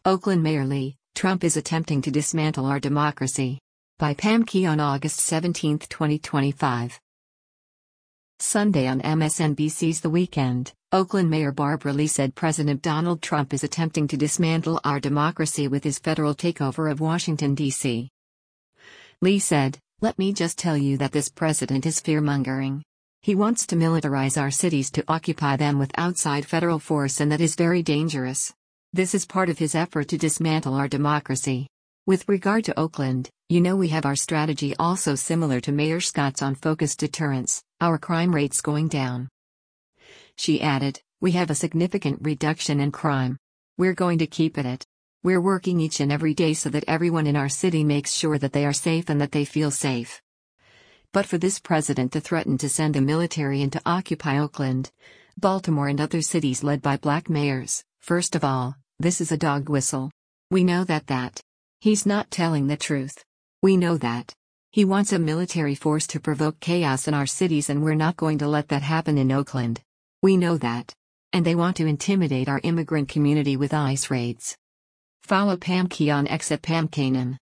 Oakland Mayor Lee, Trump is attempting to dismantle our democracy. By Pam Key on August 17, 2025. Sunday on MSNBC's The Weekend, Oakland Mayor Barbara Lee said President Donald Trump is attempting to dismantle our democracy with his federal takeover of Washington, D.C. Lee said, "Let me just tell you that this president is fear-mongering. He wants to militarize our cities to occupy them with outside federal force, and that is very dangerous. This is part of his effort to dismantle our democracy. With regard to Oakland, we have our strategy also similar to Mayor Scott's on focused deterrence, our crime rates going down." She added, "We have a significant reduction in crime. We're going to keep it at. We're working each and every day so that everyone in our city makes sure that they are safe and that they feel safe. But for this president to threaten to send the military in to occupy Oakland, Baltimore and other cities led by black mayors, first of all, this is a dog whistle. We know that. He's not telling the truth. We know that. He wants a military force to provoke chaos in our cities, and we're not going to let that happen in Oakland. We know that. And they want to intimidate our immigrant community with ICE raids." Follow Pam Key on X at Pam Kanan.